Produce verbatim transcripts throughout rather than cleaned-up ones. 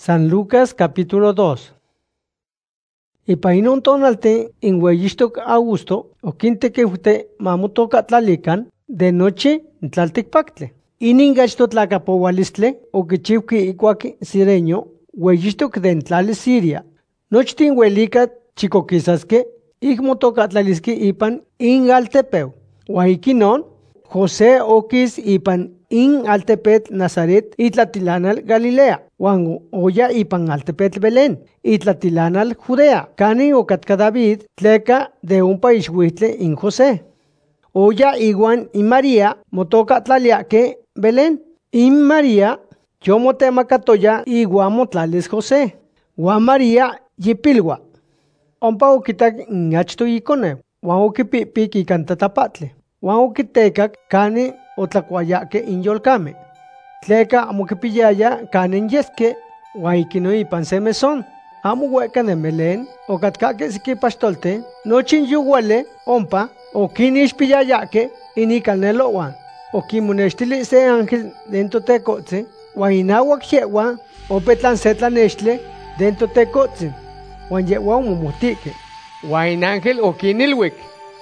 San Lucas capítulo dos. Ipa inon tonalte in Hueyixtoc Augusto, o quinte que fute mamutoca tlalican, de noche in tlalticpactle. Iningachto tlacapowalistle, o quichivqui icuaqui sireño, Hueyixtoc de tlali Siria. Nochtin huelica chicoquisasque, igmotoca tlalisque ipan in altepeu. Huayquinon, José oquis ipan in altepet Nazaret itlatilanal Galilea, Juan oya ipan altepet Belén, itlatilanal Judea, cani ocatca David, tleca de un país huitle in José. Oya iguan in María, motoca tlaliaque Belén, in María, yo motemacatoya iguan motlales José, Juan María yipilwa. Ompa oquitac in achto icone, Juan oquipipik ican tatapatle. Juan oquitecac cani otlacuayaque in yolcame. Tleca amo quipiyaya canen yesque, huayquino ipan se mesón. Amo hueca de Belén, o catcaque siquipastolte, nochin yuguale, ompa, o quinishpiyayaque, inicanelo huan. O quimonestili se ángel dentro tecotze, huan inahuac yehuan, o petlan setlanestle dentro tecotze, huan yehuan mumutique. Huan ángel o quinilwic.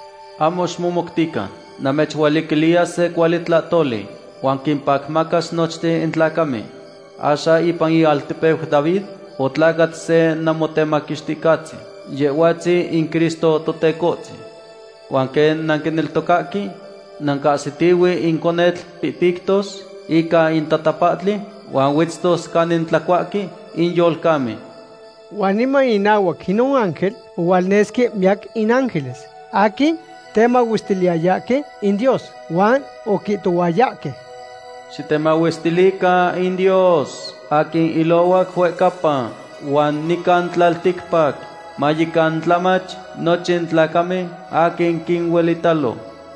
Amos mumoctica. Namechhualiquilia se cualitlatoli, Juan quinpacmacas nochte in tlacame. Asha ipan ialtepeu David, o tlacat se namotemaquixticatzi, yehuatzi in Cristo totecotzi. Juan ken nanquineltocaqui, nancasitiwi in conetl pipictos, ica in tatapatli, Juan huitztos canin tlacuaqui in yolcame. Juan ima inahuac inon ángel, hualnesque miac in ángeles. Aquí tema huistiliayaque in Dios, Juan oquituayaque. Si tema huistilica in Dios, akin ilowak huecapa, Juan nican tlalticpac, mayican tlamach, nochin tlacame, akin quinhuelitalo.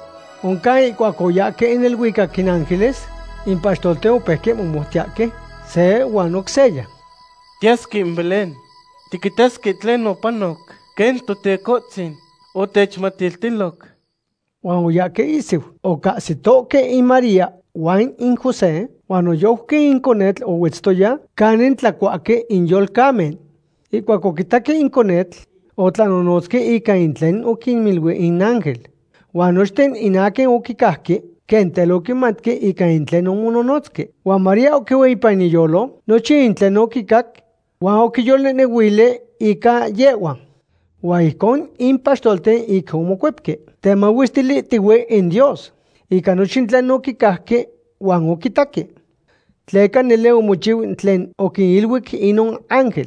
Uncai cuacoyaque en el huicac in ángeles, in pastolteo peque mumustiaque, se Juan oxella. Tiasqui in Belén, tiquitasqui tlen opanoc, ken totecotzin, o techmatiltiloc. Juan oyaque isiu, o casitoque in María, Juan in José, Juan oyoque in conetl o huetztoya, canen tlacuaque in yolcamen. Y cuacoquitaque in conetl, o tlanonosque ica in tlen o quinmilwe in ángel. Juan ochten inaque o quicasque, ken teloque matque ica in tlen o mononotzque. Juan María o queueipa in iyolo, noche in tlen o quicac, Juan o quiyole nehuile ica yehuan. Huaycon in pastolte y como cuepque. Tema huistili tiwe en Dios. Y canochin tlen no kikahke, wan o kitake. Tleca nele o muchiw tlen o kinilwik inon ángel.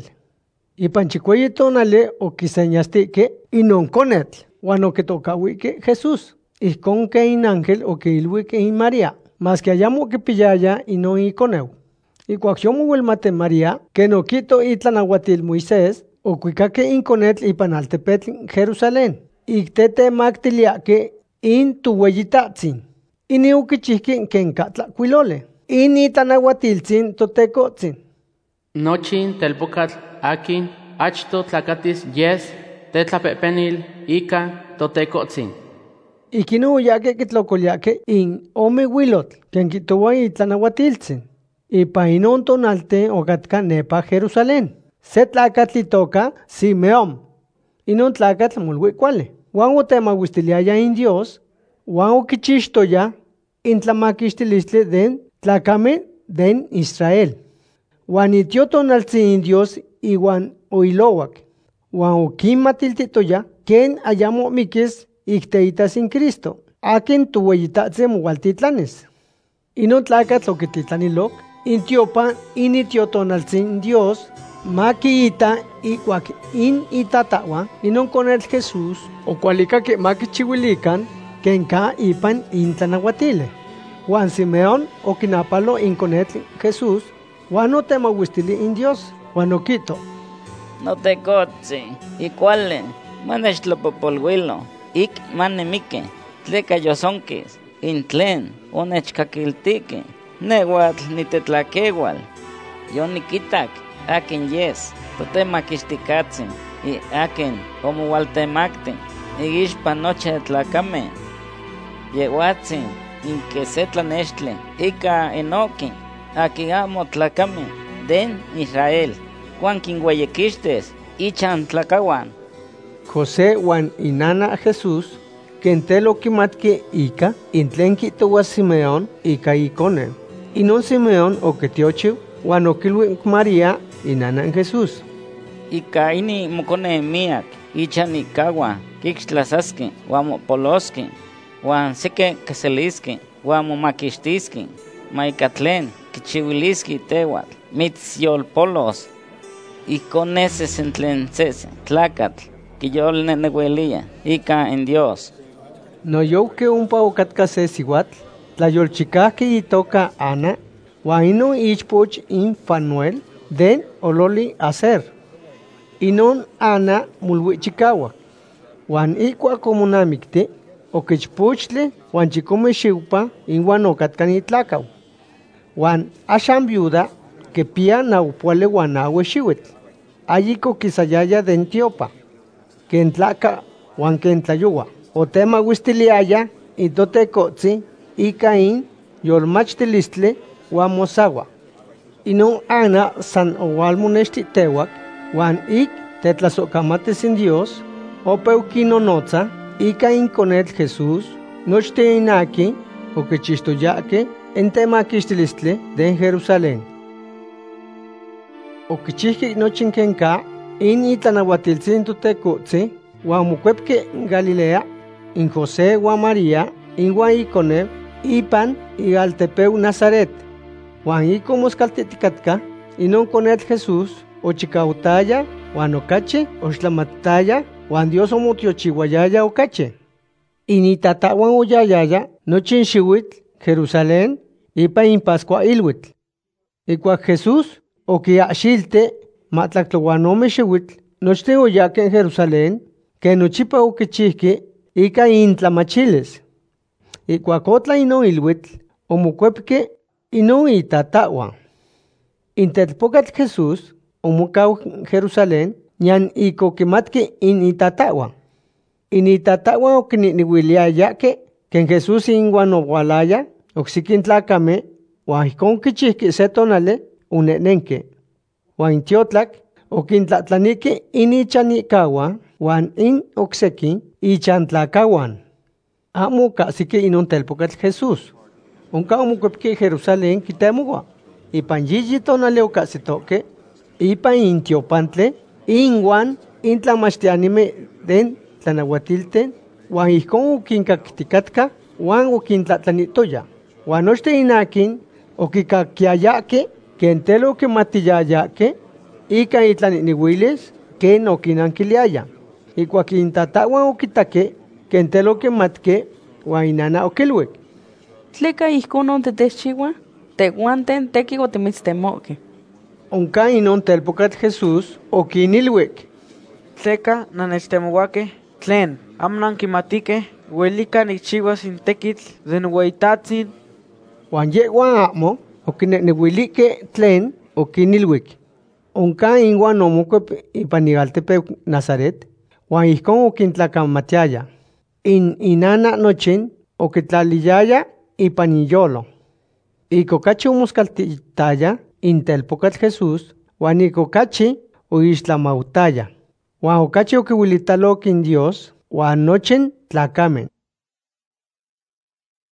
Y panchicueye tonale o kiseñastique inon conetl. Wan o ketokawike Jesús. Y con que in ángel o kilwik in María. Mas que hayamo que pillaya inon iconeu. Y cuaciomo huelmate María, que no quito itlanahuatil Moisés, o cuicaque in conetl ipan altepetl Jerusalén, y tete mactiliaque in tu hueyitatzin, y ni uquichihqui ken catla cuilole, y ni tanahuatiltzin totecotzin. Nochin telpocatl akin achto tlacatis yes tetlapepenil ica totecotzin. Y kinu yaque kitlocoliaque in ome huilotl, ken quitoa itlanahuatiltzin, y pa inon tonalte o catca nepa Jerusalén. Se tlacatl toca Simeón, y non tlacatl mulhuicuale. Juan o tema huistiliaya in Dios, Juan o quichixtoya in tlamaquixtilistle den tlacame den Israel. Juan itio tonaltzi in Dios iguan o ilowak. Juan o quinmatiltitoya ken ayamo miquis icteitas in Cristo, akin tuhueyitatze mualtitlanes. Y non tlacatl o quititlanilok, in tiopa in itio tonaltzi in Dios, maquiita iguac in itatawa inon conel Jesús o cualica que maquichihuilican que en ca ipan in tlanahuatile. Juan Simeón o quinapalo in conel Jesús, Juan no temahuistili in Dios, Juan no quito. No te cotzi, y cuale, manechlo popolhuilo, ik manemique, tleca yosonquis, in tlen, onechcaquiltique, nehuatl ni tetlaquehual, yo ni quitac. Akin yes, totemaquixticatzin, y akin como waltemacten, y ixpa noche tlacame. Yehuatzin, in que se tlanestle, ica enoquin, aquí amo tlacame, den Israel. Juan quingueyequistes, ichan tlacawan. José Juan inana Jesús, quentelo quimatque ica, intlen quitoua Simeón ica icone. Y non Simeón o quetiochiu, Juan oquilui María inana Jesús. Ica ini mocone miak, ichan icawa, quixtlasaski, guamo poloski, Juan seque queselisqui, guamo maquistisqui, maicatlen, quichiuiliski tewat, mitziolpolos, y con ese sentlencese, tlacatl, que yo le nenehuelía, ica en Dios. No yo que un paucatcase siguatl, la yolchicaque y toca Ana, guaino ichpoch in Fanuel, den ololi hacer. Y non Ana mulwichikawa. Juan ikwa comunamicte, o quechpochle, Juan chicome xiupa, in guanocatcani tlacau. Juan ashan viuda, que pia naupuale guanawe xiuetl. Ayiko quisayaya den tiopa, que en tlaca, Juan que en tlayuwa. O tema huistiliaya, y tote cotzi, y caín, yolmachtilistle, Juan mosawa. Y non Ana san oalmunesti tewak, Juan ik tetlasocamate sin Dios, o peuquino noza, y caín con el Jesús, nochte inaki, o que chistoyaque, en tema quistilistle de Jerusalén. O que chique nochinkenka, in itanahuatilzin tutecotzi, Juan muquepque Galilea, in José Juan María, in Juan Icone, Ipan y Altepeu Nazaret. Juan Ico moscalteticatka, y non con el Jesús, o chicautaya, Juan ocache, o xlamataya, Juan Dios o mutiochihuayaya ocache. Y ni tata Juan oyayaya, no chinxihuitl, Jerusalén, ipa in Pascua ilhuitl. Y cua Jesús, o que axilte, matlactloguanome xihuitl, nochte oyaque en Jerusalén, que nochipa o que chique, ica intlamachiles. Y cuacotla ino ilhuitl, o mucuepque, ino itatawa. Interpocat Jesús, o mucau Jerusalén, ñan ico quimatque in itatawa. In itatawa o que niwiliaya que, que en Jesús inguan o gualaya, oxiquin tlacame, huajicon quichique setonale, unenenque. Huan tiotlac, o quintlatlanique in ichanicawa, huan in oxequin, ichantlacawan. Amo casi que inon telpocat Jesús. Unca omuquepque Jerusalén quitemugua. Y panjiji tonale o casi toque, y pa intiopantle, inguan, intlamachtianime den tlanahuatilten, huan ijkon uquincacticatka, huan uquintlatlanitoya. Huan ochte inakin, oquicaquiayaque, que entelo que matiyayaque, y ca itlaninihuiles, que no quinanquiliaya. Y cuaquintatahuan oquitaque, que entelo que matque, huan inana oquilhuic. Tleca ijkonon tetexchiwa, tehuanten tequigo temitztemoque. Onca inon telpocat Jesús, oquinilhuic. Tleca nanechtemohuaque, tlen, amnan quimatique, huelica nichihuas in tequitl, den hueitatzin. Huan yehuan amo, oquinehuilique tlen, oquinilhuic. Onca inguan omuquep ipanigaltepeu Nazaret, huan ijkon oquintlacamatiaya. In inana nochin, oquitlaliyaya ipaniyolo. Y cocachi umuscaltitaya, intelpocat Jesús, huan y cocachi uixtlamautaya. Huan ocachi oquihuilitaloc in Dios, huan nochin tlacamen.